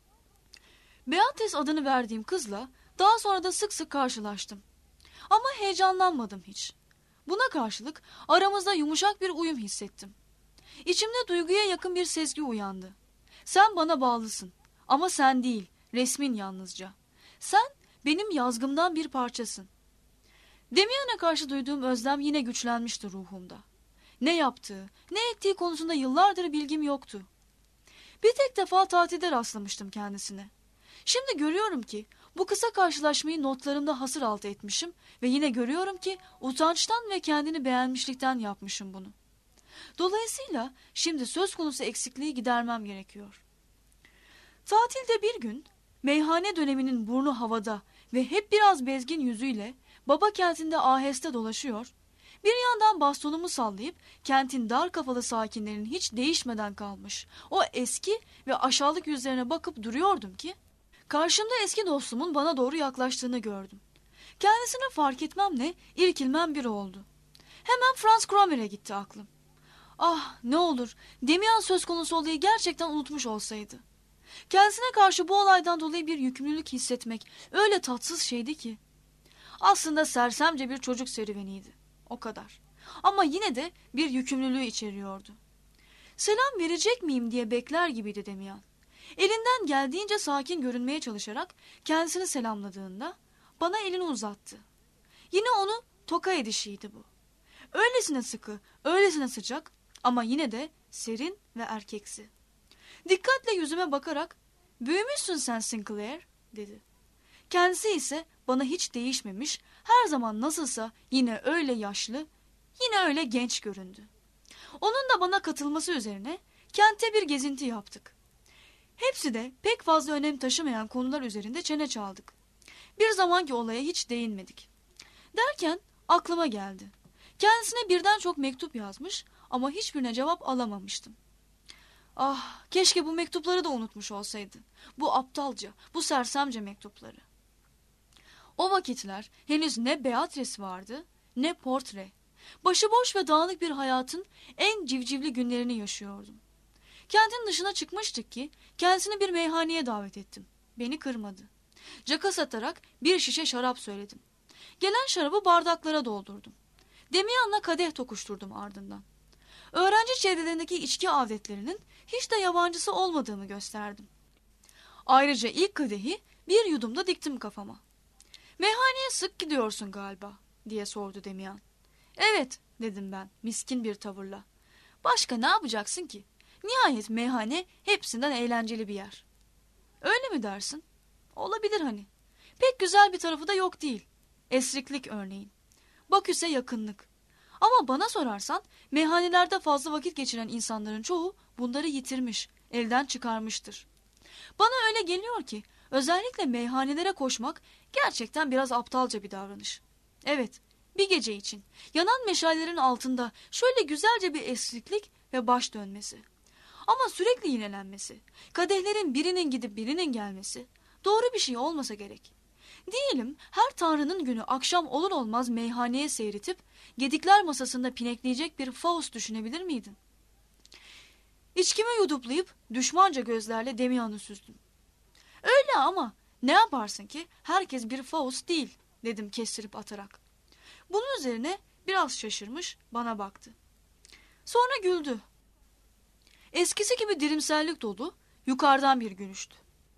Beatrice adını verdiğim kızla daha sonra da sık sık karşılaştım. Ama heyecanlanmadım hiç. Buna karşılık aramızda yumuşak bir uyum hissettim. İçimde duyguya yakın bir sezgi uyandı. Sen bana bağlısın ama sen değil, resmin yalnızca. Sen benim yazgımdan bir parçasın. Damian'a karşı duyduğum özlem yine güçlenmişti ruhumda. Ne yaptığı, ne ettiği konusunda yıllardır bilgim yoktu. Bir tek defa tatilde rastlamıştım kendisine. Şimdi görüyorum ki bu kısa karşılaşmayı notlarımda hasır altı etmişim ve yine görüyorum ki utançtan ve kendini beğenmişlikten yapmışım bunu. Dolayısıyla şimdi söz konusu eksikliği gidermem gerekiyor. Tatilde bir gün meyhane döneminin burnu havada ve hep biraz bezgin yüzüyle baba kentinde aheste dolaşıyor, bir yandan bastonumu sallayıp kentin dar kafalı sakinlerinin hiç değişmeden kalmış o eski ve aşağılık yüzlerine bakıp duruyordum ki karşımda eski dostumun bana doğru yaklaştığını gördüm. Kendisini fark etmemle irkilmem bir oldu. Hemen Franz Cromer'e gitti aklım. Ah ne olur Damian söz konusu olayı gerçekten unutmuş olsaydı. Kendisine karşı bu olaydan dolayı bir yükümlülük hissetmek öyle tatsız şeydi ki. Aslında sersemce bir çocuk serüveniydi. O kadar. Ama yine de bir yükümlülüğü içeriyordu. Selam verecek miyim diye bekler gibiydi Damian. Elinden geldiğince sakin görünmeye çalışarak kendisini selamladığında bana elini uzattı. Yine onu toka edişiydi bu. Öylesine sıkı, öylesine sıcak ama yine de serin ve erkeksi. Dikkatle yüzüme bakarak "Büyümüşsün sen Sinclair," dedi. Kendisi ise bana hiç değişmemiş, her zaman nasılsa yine öyle yaşlı, yine öyle genç göründü. Onun da bana katılması üzerine kente bir gezinti yaptık. Hepsi de pek fazla önem taşımayan konular üzerinde çene çaldık. Bir zamanki olaya hiç değinmedik. Derken aklıma geldi. Kendisine birden çok mektup yazmış ama hiçbirine cevap alamamıştım. Ah, keşke bu mektupları da unutmuş olsaydı. Bu aptalca, bu sersemce mektupları. O vakitler henüz ne Beatrice vardı, ne portre. Başıboş ve dağınık bir hayatın en civcivli günlerini yaşıyordum. Kentin dışına çıkmıştık ki kendisini bir meyhaneye davet ettim. Beni kırmadı. Caka satarak bir şişe şarap söyledim. Gelen şarabı bardaklara doldurdum. Damian'la kadeh tokuşturdum ardından. Öğrenci çevrelerindeki içki adetlerinin hiç de yabancısı olmadığımı gösterdim. Ayrıca ilk kadehi bir yudumda diktim kafama. "Meyhaneye sık gidiyorsun galiba," diye sordu Damian. "Evet," dedim ben miskin bir tavırla. "Başka ne yapacaksın ki? Nihayet meyhane hepsinden eğlenceli bir yer." "Öyle mi dersin?" "Olabilir hani. Pek güzel bir tarafı da yok değil. Esriklik örneğin. Baküs'e yakınlık. Ama bana sorarsan meyhanelerde fazla vakit geçiren insanların çoğu bunları yitirmiş, elden çıkarmıştır. Bana öyle geliyor ki özellikle meyhanelere koşmak gerçekten biraz aptalca bir davranış. Evet, bir gece için yanan meşallerin altında şöyle güzelce bir esriklik ve baş dönmesi. Ama sürekli yinelenmesi, kadehlerin birinin gidip birinin gelmesi doğru bir şey olmasa gerek. Diyelim her tanrının günü akşam olur olmaz meyhaneye seyretip gedikler masasında pinekleyecek bir Faust düşünebilir miydin? İçkimi yuduplayıp düşmanca gözlerle Demian'ı süzdüm. Öyle ama ne yaparsın ki herkes bir Faust değil, dedim kestirip atarak. Bunun üzerine biraz şaşırmış bana baktı. Sonra güldü. Eskisi gibi dirimsellik dolu, yukarıdan bir gülüştü.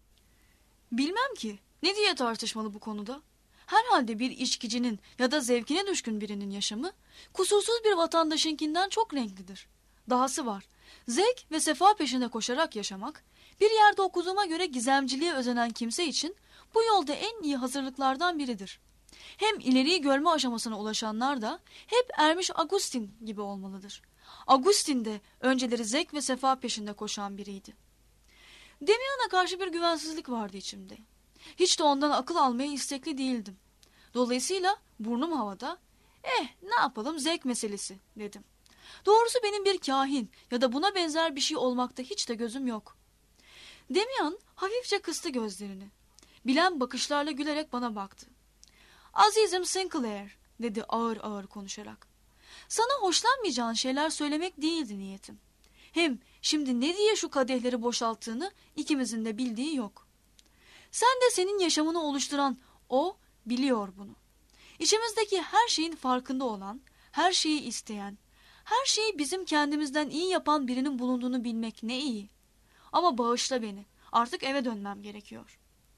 Bilmem ki ne diye tartışmalı bu konuda. Herhalde bir içkicinin ya da zevkine düşkün birinin yaşamı kusursuz bir vatandaşınkinden çok renklidir. Dahası var. Zevk ve sefa peşinde koşarak yaşamak, bir yerde okuduğuma göre gizemciliğe özenen kimse için bu yolda en iyi hazırlıklardan biridir. Hem ileriyi görme aşamasına ulaşanlar da hep ermiş Agustin gibi olmalıdır. Agustin de önceleri zevk ve sefa peşinde koşan biriydi. Demian'a karşı bir güvensizlik vardı içimde. Hiç de ondan akıl almaya istekli değildim. Dolayısıyla burnum havada, ne yapalım zevk meselesi dedim. Doğrusu benim bir kahin ya da buna benzer bir şey olmakta hiç de gözüm yok. Demian hafifçe kıstı gözlerini. Bilen bakışlarla gülerek bana baktı. Azizim Sinclair, dedi ağır ağır konuşarak. Sana hoşlanmayacağın şeyler söylemek değildi niyetim. Hem şimdi ne diye şu kadehleri boşalttığını ikimizin de bildiği yok. Sen de senin yaşamını oluşturan o biliyor bunu. İçimizdeki her şeyin farkında olan, her şeyi isteyen, her şeyi bizim kendimizden iyi yapan birinin bulunduğunu bilmek ne iyi. Ama bağışla beni, artık eve dönmem gerekiyor.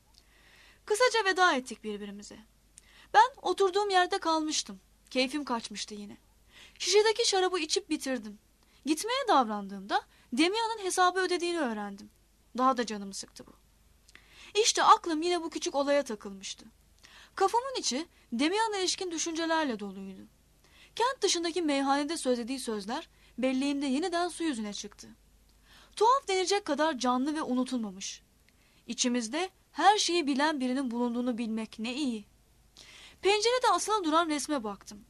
Kısaca veda ettik birbirimize. Ben oturduğum yerde kalmıştım. Keyfim kaçmıştı yine. Şişedeki şarabı içip bitirdim. Gitmeye davrandığımda Demian'ın hesabı ödediğini öğrendim. Daha da canımı sıktı bu. İşte aklım yine bu küçük olaya takılmıştı. Kafamın içi Demian'a ilişkin düşüncelerle doluydu. Kent dışındaki meyhanede söylediği sözler belleğimde yeniden su yüzüne çıktı. Tuhaf denilecek kadar canlı ve unutulmamış. İçimizde her şeyi bilen birinin bulunduğunu bilmek ne iyi. Pencerede asılı duran resme baktım.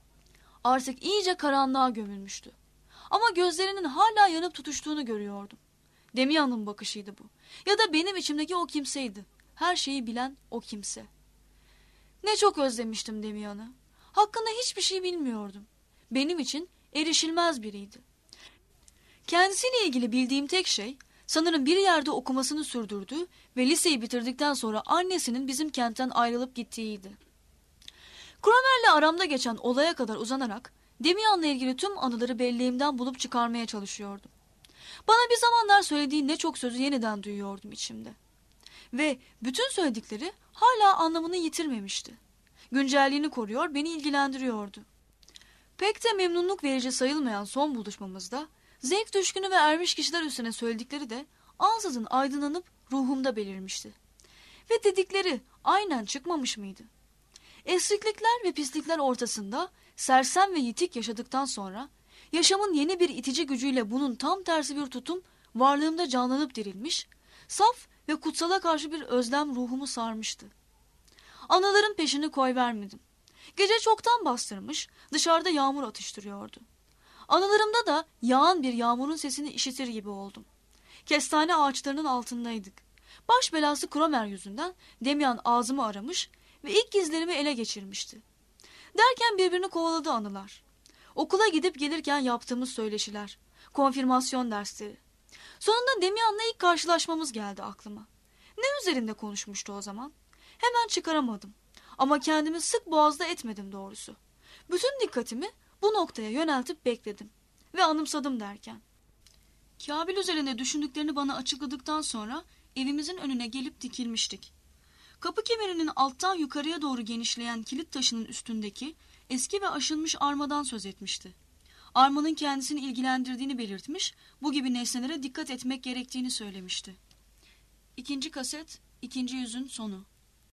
Artık iyice karanlığa gömülmüştü. Ama gözlerinin hala yanıp tutuştuğunu görüyordum. Demian'ın bakışıydı bu. Ya da benim içimdeki o kimseydi. Her şeyi bilen o kimse. Ne çok özlemiştim Demian'ı. Hakkında hiçbir şey bilmiyordum. Benim için erişilmez biriydi. Kendisiyle ilgili bildiğim tek şey, sanırım bir yerde okumasını sürdürdüğü ve liseyi bitirdikten sonra annesinin bizim kentten ayrılıp gittiğiydi. Cromer'le aramda geçen olaya kadar uzanarak Demian'la ilgili tüm anıları belleğimden bulup çıkarmaya çalışıyordum. Bana bir zamanlar söylediği ne çok sözü yeniden duyuyordum içimde. Ve bütün söyledikleri hala anlamını yitirmemişti. Güncelliğini koruyor, beni ilgilendiriyordu. Pek de memnunluk verici sayılmayan son buluşmamızda zevk düşkünü ve ermiş kişiler üstüne söyledikleri de ansızın aydınlanıp ruhumda belirmişti. Ve dedikleri aynen çıkmamış mıydı? Esriklikler ve pislikler ortasında sersem ve yitik yaşadıktan sonra yaşamın yeni bir itici gücüyle bunun tam tersi bir tutum varlığımda canlanıp dirilmiş, saf ve kutsala karşı bir özlem ruhumu sarmıştı. Anıların peşini koyvermedim. Gece çoktan bastırmış, dışarıda yağmur atıştırıyordu. Anılarımda da yağan bir yağmurun sesini işitir gibi oldum. Kestane ağaçlarının altındaydık. Baş belası Cromer yüzünden Demian ağzımı aramış ve ilk gizlerimi ele geçirmişti. Derken birbirini kovaladı anılar. Okula gidip gelirken yaptığımız söyleşiler, konfirmasyon dersleri. Sonunda Demian'la ilk karşılaşmamız geldi aklıma. Ne üzerinde konuşmuştu o zaman? Hemen çıkaramadım. Ama kendimi sık boğazda etmedim doğrusu. Bütün dikkatimi bu noktaya yöneltip bekledim. Ve anımsadım derken. Kabil üzerinde düşündüklerini bana açıkladıktan sonra evimizin önüne gelip dikilmiştik. Kapı kemerinin alttan yukarıya doğru genişleyen kilit taşının üstündeki eski ve aşınmış armadan söz etmişti. Armanın kendisini ilgilendirdiğini belirtmiş, bu gibi nesnelere dikkat etmek gerektiğini söylemişti. İkinci kaset, 2. yüzün sonu.